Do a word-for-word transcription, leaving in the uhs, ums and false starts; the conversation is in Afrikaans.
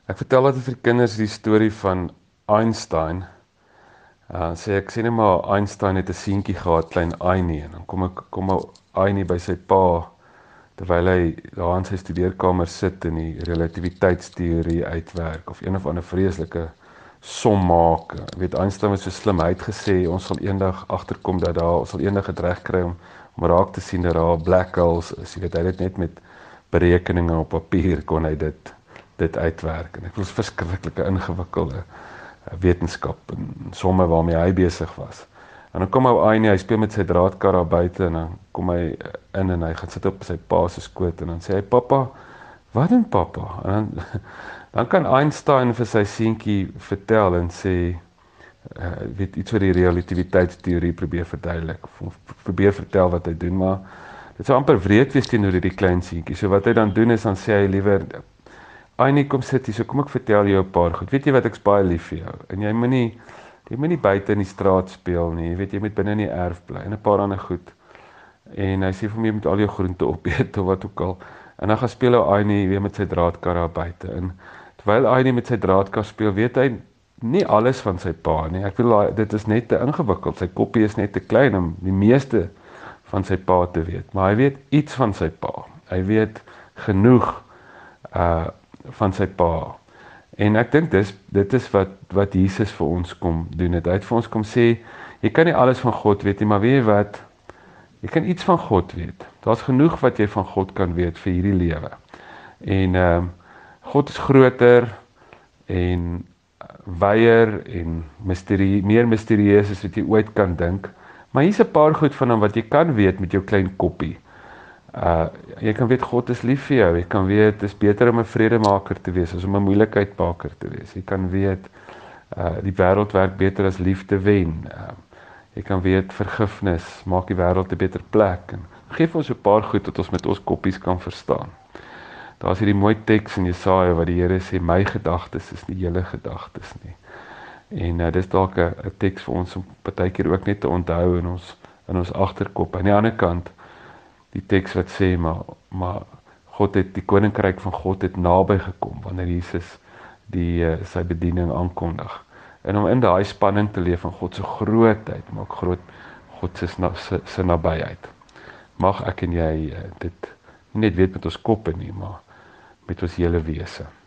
Ek vertel altyd vir kinders die storie van Einstein. Uh, sê ek sê net maar Einstein het 'n seentjie gehad, klein Einie, en dan kom ek kom ou Einie by sy pa terwyl hy daar in sy studeerkamer sit en die relativiteitsteorie uitwerk of een of ander vreeslike som maak. Jy weet Einstein was so slim, hy het gesê ons sal eendag agterkom dat daar ons sal eendag dit reg kry om om raak te sien dat daar black holes is. Jy weet hy het dit net met berekeninge op papier kon hy dit dit uitwerk en ek was verskriklike ingewikkelde uh, wetenskap en somme waarmee hy besig was. En dan kom ou Aini, hy speel met sy draadkar daar buite en dan kom hy in en hy gaan sit op sy pa se skoot en dan sê hy pappa, wat doen pappa? En dan dan kan Einstein vir sy seentjie vertel en sê uh, weet iets oor die relativiteitsteorie probeer verduidelik of probeer vertel wat hy doen, maar dit sou amper wreed wees teenoor hierdie klein seentjie. So wat hy dan doen is dan sê hy liewer Ainie, kom sit hier, so kom ek vertel jou 'n paar goed. Weet jy wat, ek's baie lief vir jou. En jy moenie jy moenie buite in die straat speel nie. Jy weet jy moet binne in die erf bly en 'n paar ander goed. En hy sê vir my jy moet al jou groente opeet of wat ook al. En dan gaan speel ou Ainie weer met sy draadkar daar buite. En terwyl Ainie met sy draadkar speel, weet hy nie alles van sy pa nie. Ek bedoel dit is net te ingewikkeld. Sy koppie is net te klein om die meeste van sy pa te weet. Maar hy weet iets van sy pa. Hy weet genoeg uh van sy pa. En ek dink dis dit is wat wat Jesus vir ons kom doen. Het. Hy het vir ons kom sê, jy kan nie alles van God weet nie, maar weet jy wat? Jy kan iets van God weet. Daar's genoeg wat jy van God kan weet vir hierdie lewe. En ehm um, God is groter en wyer en misterie, meer misterieus as wat jy ooit kan dink. Maar hier's 'n paar goed van hom wat jy kan weet met jou klein koppie. Uh jy kan weet God is lief vir jou. Jy kan weet dit is beter om 'n vredemaker te wees as om 'n moeilikheidmaker te wees. Jy kan weet uh die wêreld werk beter as liefde wen. Uh jy kan weet vergifnis maak die wêreld 'n beter plek. En geef ons 'n paar goed wat ons met ons koppies kan verstaan. Daar's hierdie mooi teks in Jesaja wat die Here sê my gedagtes is nie julle gedagtes nie. En uh, dis dalk 'n teks vir ons om partykeer ook net te onthou in ons in ons agterkop. Aan die ander kant die teks wat sê maar maar God het die koninkryk van God het naby gekom wanneer Jesus die uh, sy bediening aankondig. En om in daai spanning te leef van God se grootheid, maar ook groot God se se, se nabyheid. Mag ek en jy uh, dit nie net weet met ons koppe nie, maar met ons hele wese.